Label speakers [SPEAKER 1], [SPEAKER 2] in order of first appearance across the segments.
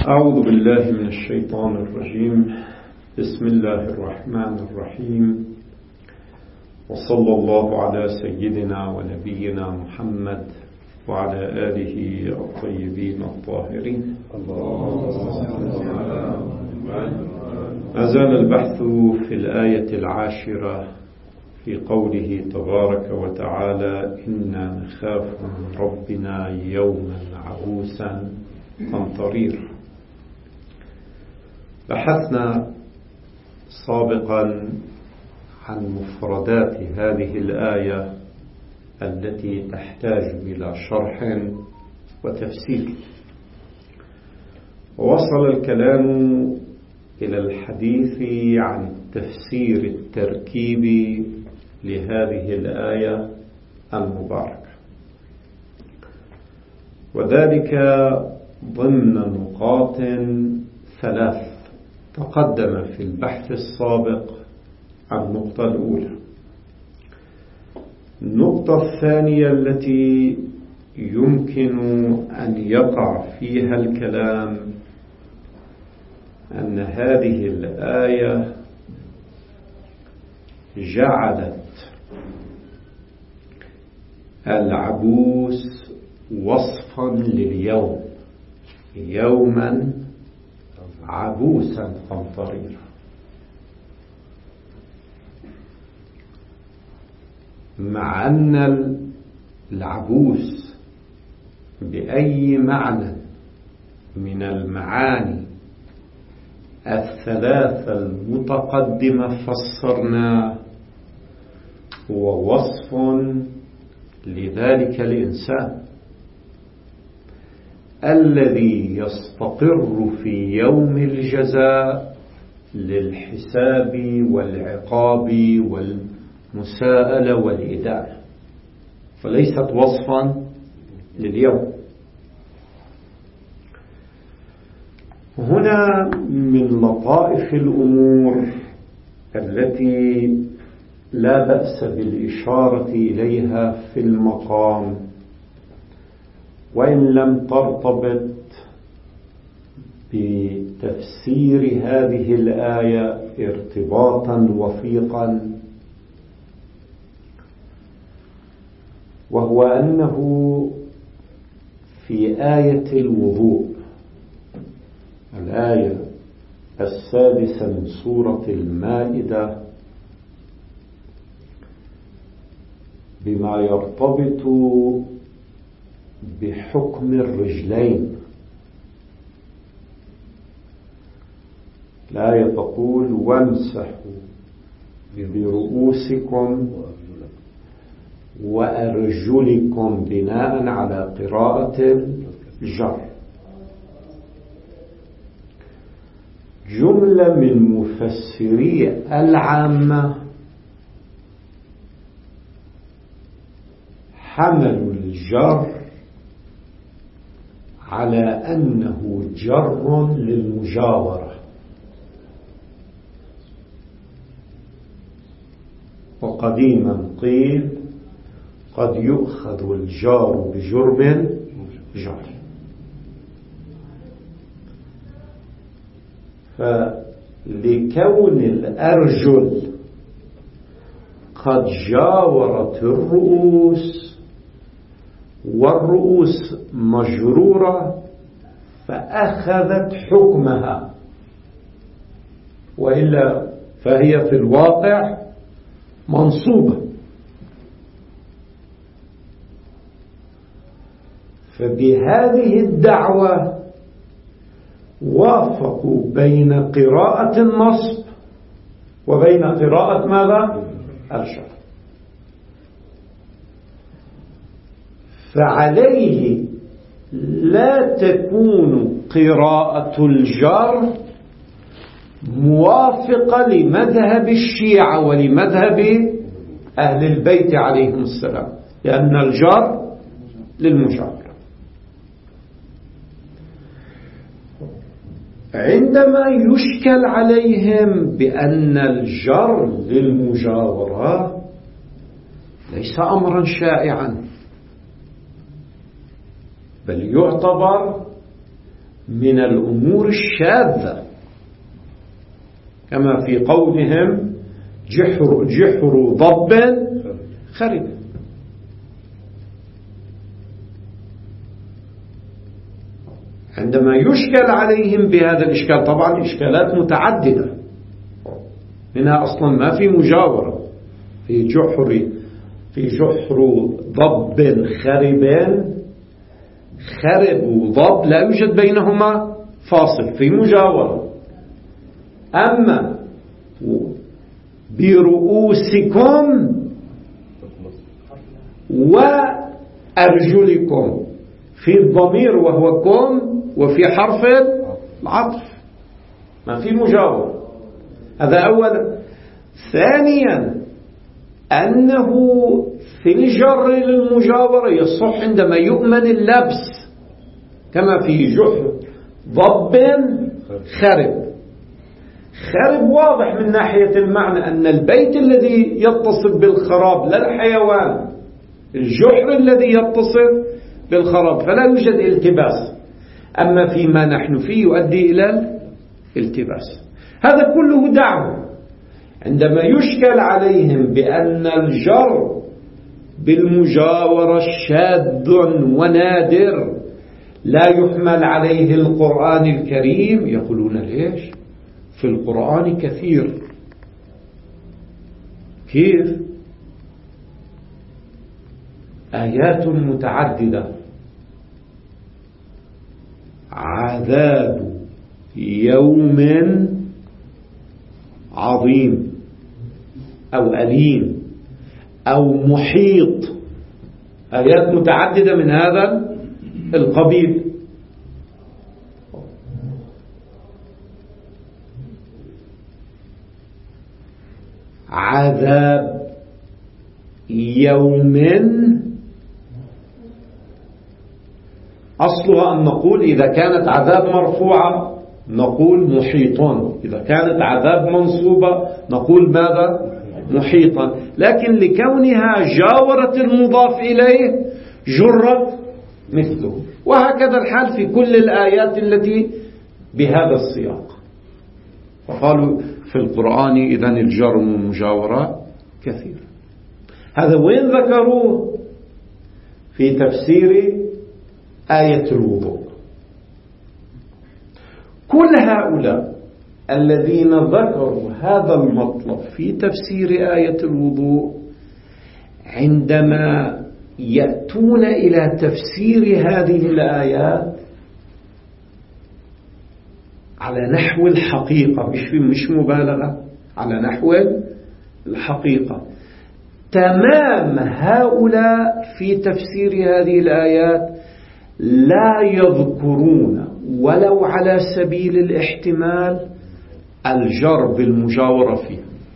[SPEAKER 1] أعوذ بالله من الشيطان الرجيم. بسم الله الرحمن الرحيم، وصلى الله على سيدنا ونبينا محمد وعلى آله الطيبين الطاهرين. ما زال البحث في الآية 10 في قوله تبارك وتعالى: إنا نخاف من ربنا يوما عبوسا قمطرير. بحثنا سابقا عن مفردات هذه الآية التي تحتاج إلى شرح وتفسير، ووصل الكلام إلى الحديث عن التفسير التركيبي لهذه الآية المباركة، وذلك ضمن نقاط 3 تقدم في البحث السابق النقطة الأولى. النقطة الثانية التي يمكن أن يقع فيها الكلام أن هذه الآية جعلت العبوس وصفا لليوم، يوما عبوسا قمطريرا، مع أن العبوس بأي معنى من المعاني 3 المتقدمة فسرنا هو وصف لذلك الإنسان الذي يستقر في يوم الجزاء للحساب والعقاب والمساءلة والإدانة، فليست وصفا لليوم. هنا من لطائف الأمور التي لا بأس بالإشارة إليها في المقام وإن لم ترتبط بتفسير هذه الآية ارتباطا وثيقا، وهو أنه في آية الوضوء، الآية 6 من سورة المائدة، بما يرتبط بحكم الرجلين، الآية تقول: وامسحوا برؤوسكم وأرجلكم، بناء على قراءة الجر. جملة من مفسري العامة حملوا الجر على أنه جر للمجاورة، وقديما قيل قد يؤخذ الجار بجرب جار، فلكون الأرجل قد جاورت الرؤوس والرؤوس مجرورة فأخذت حكمها، وإلا فهي في الواقع منصوبة. فبهذه الدعوة وافقوا بين قراءة النصب وبين قراءة ماذا؟ الجر. فعليه لا تكون قراءة الجر موافقة لمذهب الشيعة ولمذهب أهل البيت عليهم السلام، لأن الجر للمجاورة. عندما يشكل عليهم بأن الجر للمجاورة ليس أمرا شائعا، بل يعتبر من الأمور الشاذة، كما في قولهم جحر ضب خرب. عندما يشكل عليهم بهذا الإشكال، طبعا الإشكالات متعددة، منها أصلا ما في مجاورة في جحر ضب خرب وضب لا يوجد بينهما فاصل، في مجاورة. أما برؤوسكم وأرجلكم في الضمير وهو كم، وفي حرف العطف ما في مجاورة. هذا أولا. ثانيا أنه في الجر للمجاورة يصح عندما يؤمن اللبس، كما في جحر ضب خرب. خرب واضح من ناحية المعنى أن البيت الذي يتصف بالخراب لا الحيوان، الجحر الذي يتصف بالخراب، فلا يوجد التباس. أما فيما نحن فيه يؤدي إلى الالتباس. هذا كله دعوة. عندما يشكل عليهم بأن الجر بالمجاورة شاذ ونادر لا يحمل عليه القرآن الكريم، يقولون ليش؟ في القرآن كثير. كيف؟ آيات متعددة. عذاب يوم عظيم أو أليم أو محيط، آيات متعددة من هذا القبيل. عذاب يوم أصلها أن نقول إذا كانت عذاب مرفوعة نقول محيطا، إذا كانت عذاب منصوبة نقول ماذا؟ محيطا. لكن لكونها جاورت المضاف إليه جرت مثله. وهكذا الحال في كل الآيات التي بهذا السياق. فقالوا في القرآن إذن الجر والمجاورة كثير. هذا وين ذكروه؟ في تفسير آية الوضوء. كل هؤلاء الذين ذكروا هذا المطلب في تفسير آية الوضوء عندما يأتون إلى تفسير هذه الآيات على نحو الحقيقة، مش مبالغة، على نحو الحقيقة. تمام هؤلاء في تفسير هذه الآيات لا يذكرون ولو على سبيل الاحتمال الجر بالمجاورة فيه.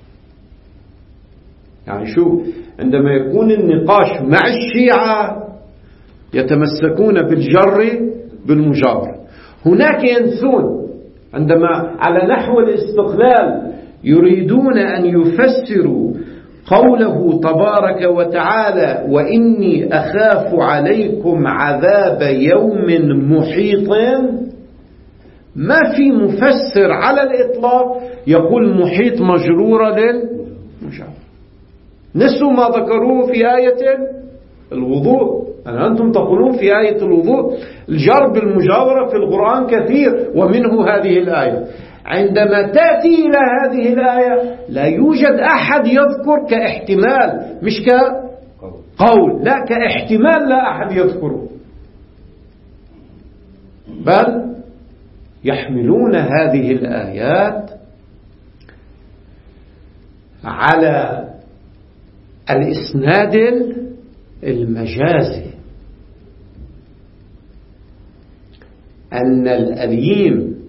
[SPEAKER 1] يعني شوف، عندما يكون النقاش مع الشيعة يتمسكون بالجر بالمجاورة، هناك ينسون عندما على نحو الاستقلال يريدون أن يفسروا قوله تبارك وتعالى وإني أخاف عليكم عذاب يوم محيط، ما في مفسر على الإطلاق يقول محيط مجرورة للمجاورة. نسوا ما ذكروه في آية الوضوء. أنتم تقولون في آية الوضوء الجر بالمجاورة في القرآن كثير ومنه هذه الآية. عندما تأتي إلى هذه الآية لا يوجد أحد يذكر كاحتمال، مش كقول، لا كاحتمال لا أحد يذكره، بل يحملون هذه الآيات على الإسناد المجازي، أن الأليم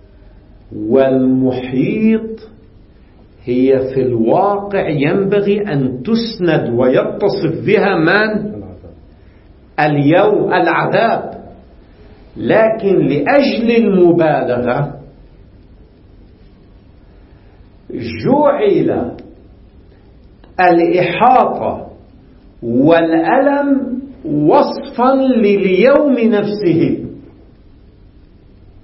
[SPEAKER 1] والمحيط هي في الواقع ينبغي أن تسند ويتصف بها من؟ اليوم العذاب، لكن لأجل المبالغة جعل الإحاطة والألم وصفا لليوم نفسه.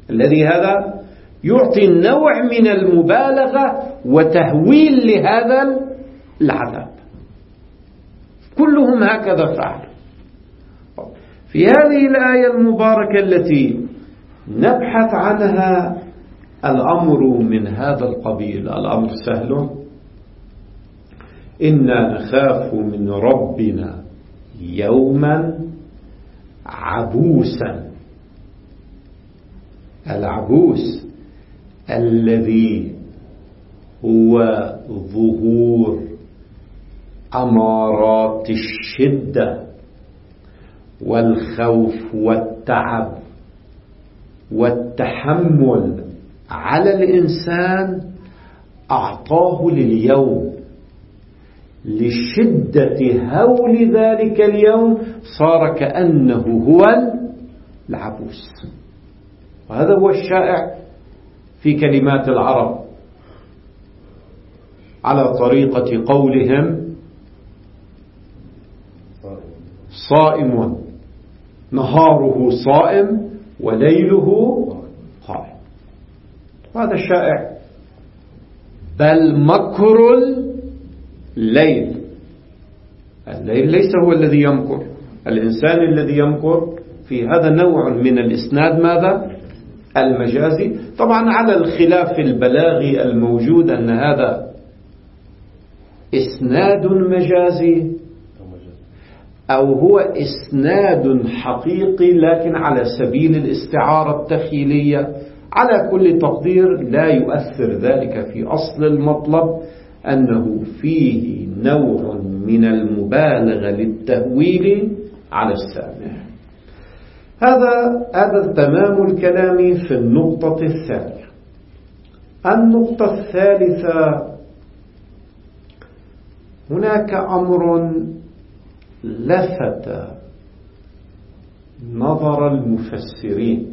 [SPEAKER 1] الذي هذا يعطي نوع من المبالغة وتهويل لهذا العذاب. كلهم هكذا فعلوا. في هذه الآية المباركة التي نبحث عنها الأمر من هذا القبيل. الأمر سهل: إنا نخاف من ربنا يوما عبوسا. العبوس الذي هو ظهور أمارات الشدة والخوف والتعب والتحمل على الإنسان، أعطاه لليوم لشدة هول ذلك اليوم، صار كأنه هو العبوس. وهذا هو الشائع في كلمات العرب، على طريقة قولهم: صائم نهاره صائم وليله قائم. هذا الشائع. بل مكر الليل ليس هو الذي يمكر، الإنسان الذي يمكر. في هذا نوع من الإسناد ماذا؟ المجازي. طبعا على الخلاف البلاغي الموجود أن هذا إسناد مجازي أو هو إسناد حقيقي لكن على سبيل الاستعارة التخيلية. على كل تقدير لا يؤثر ذلك في أصل المطلب، أنه فيه نوع من المبالغة للتهويل على السامع. هذا تمام الكلام في النقطة الثانية. النقطة الثالثة: هناك أمر لفت نظر المفسرين،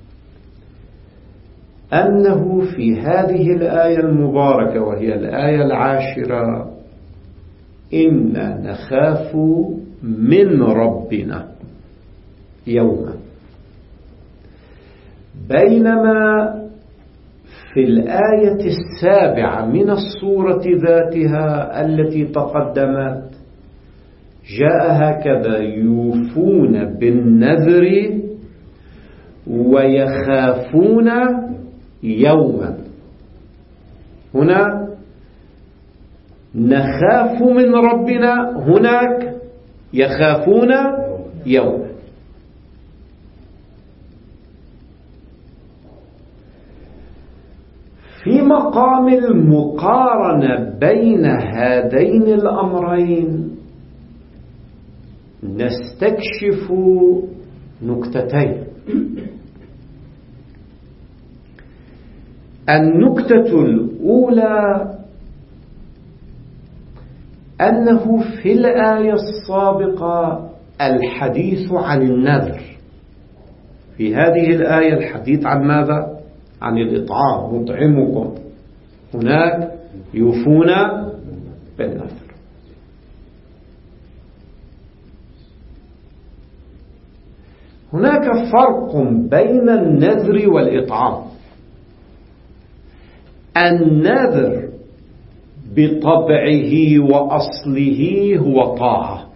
[SPEAKER 1] أنه في هذه الآية المباركة وهي الآية 10: إنا نخاف من ربنا يوما، بينما في الآية 7 من السورة ذاتها التي تقدمت جاء هكذا: يوفون بالنذر ويخافون يوما. هنا نخاف من ربنا، هناك يخافون يوما. في مقام المقارنة بين هذين الأمرين نستكشف نكتتين. النكتة الأولى أنه في الآية السابقة الحديث عن النذر، في هذه الآية الحديث عن ماذا؟ عن الإطعام، نطعمكم. هناك يوفون بالنذر. هناك فرق بين النذر والإطعام. النذر بطبعه وأصله هو طاعة،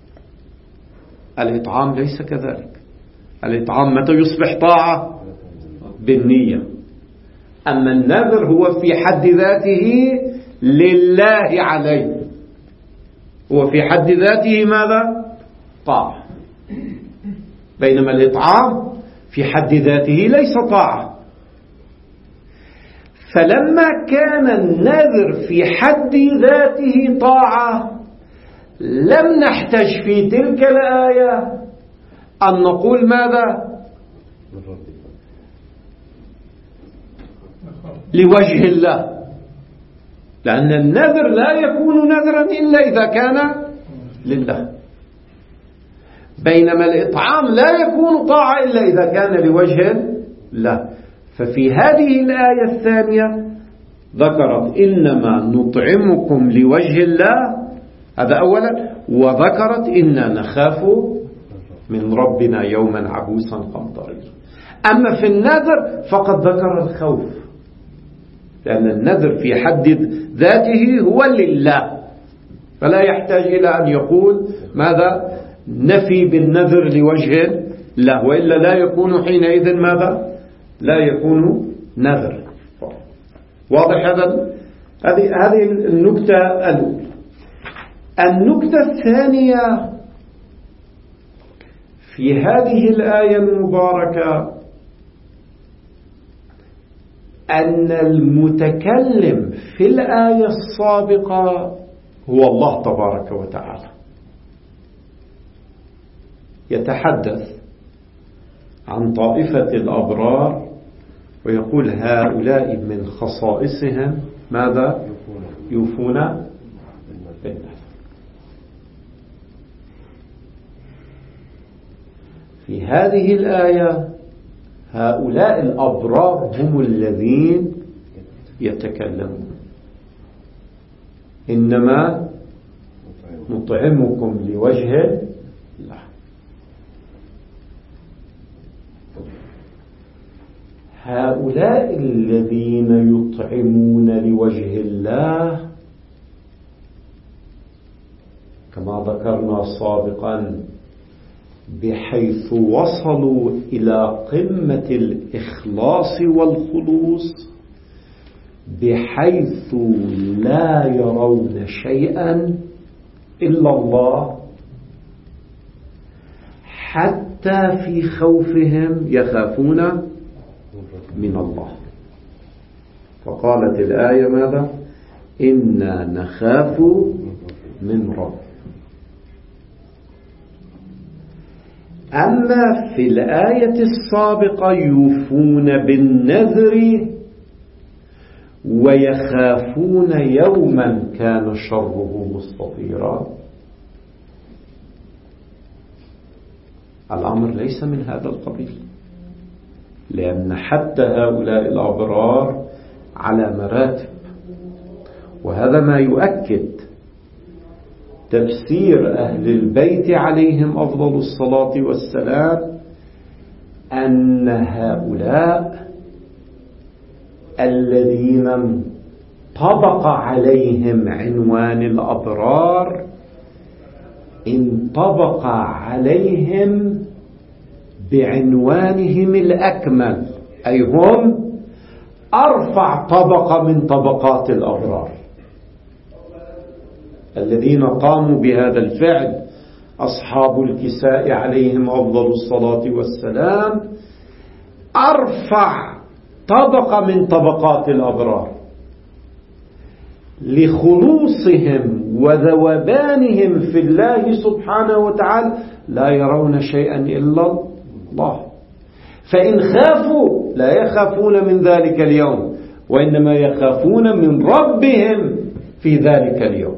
[SPEAKER 1] الإطعام ليس كذلك. الإطعام متى يصبح طاعة؟ بالنية. أما النذر هو في حد ذاته لله عليه، هو في حد ذاته ماذا؟ طاعة. بينما الإطعام في حد ذاته ليس طاعة. فلما كان النذر في حد ذاته طاعة، لم نحتج في تلك الآية أن نقول ماذا؟ لوجه الله، لأن النذر لا يكون نذرا إلا إذا كان لله، بينما الإطعام لا يكون طاعة إلا إذا كان لوجه الله. ففي هذه الآية الثانية ذكرت إنما نطعمكم لوجه الله، هذا أولا، وذكرت إنا نخاف من ربنا يوما عبوسا قمطريرا. أما في النذر فقد ذكر الخوف، لأن النذر في حد ذاته هو لله، فلا يحتاج إلى أن يقول ماذا نفي بالنذر لوجه الله، وإلا لا يكون حينئذ ماذا لا يكون نذر. واضح هذا؟ هذه النكتة الأولى. النكتة الثانية في هذه الآية المباركة أن المتكلم في الآية السابقة هو الله تبارك وتعالى، يتحدث عن طائفة الأبرار ويقول هؤلاء من خصائصهم ماذا؟ يوفون بالنذر. في هذه الآية هؤلاء الأبرار هم الذين يتكلمون، إنما نطعمكم لوجه الله. هؤلاء الذين يطعمون لوجه الله كما ذكرنا سابقا بحيث وصلوا إلى قمة الإخلاص والخلوص، بحيث لا يرون شيئا إلا الله، حتى في خوفهم يخافون من الله. فقالت الآية ماذا؟ إنا نخاف من رب. أما في الآية السابقة يوفون بالنذر ويخافون يوما كان شره مستطيرا، الأمر ليس من هذا القبيل، لأن حتى هؤلاء الأبرار على مراتب، وهذا ما يؤكد تفسير أهل البيت عليهم أفضل الصلاة والسلام أن هؤلاء الذين انطبق عليهم عنوان الأبرار انطبق عليهم بعنوانهم الأكمل، أي هم أرفع طبقة من طبقات الأبرار. الذين قاموا بهذا الفعل أصحاب الكساء عليهم أفضل الصلاة والسلام أرفع طبقة من طبقات الأبرار، لخلوصهم وذوبانهم في الله سبحانه وتعالى لا يرون شيئا إلا الله. فإن خافوا لا يخافون من ذلك اليوم، وإنما يخافون من ربهم في ذلك اليوم.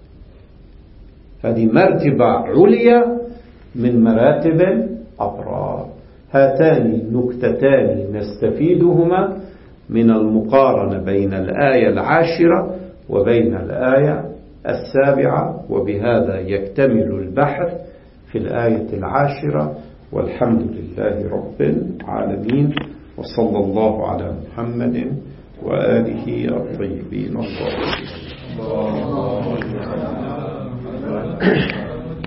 [SPEAKER 1] هذه مرتبة عليا من مراتب الأبرار. هاتان نكتتان نستفيدهما من المقارنة بين الآية 10 وبين الآية 7، وبهذا يكتمل البحث في الآية 10. والحمد لله رب العالمين، وصلى الله على محمد وآله الطيبين الطاهرين.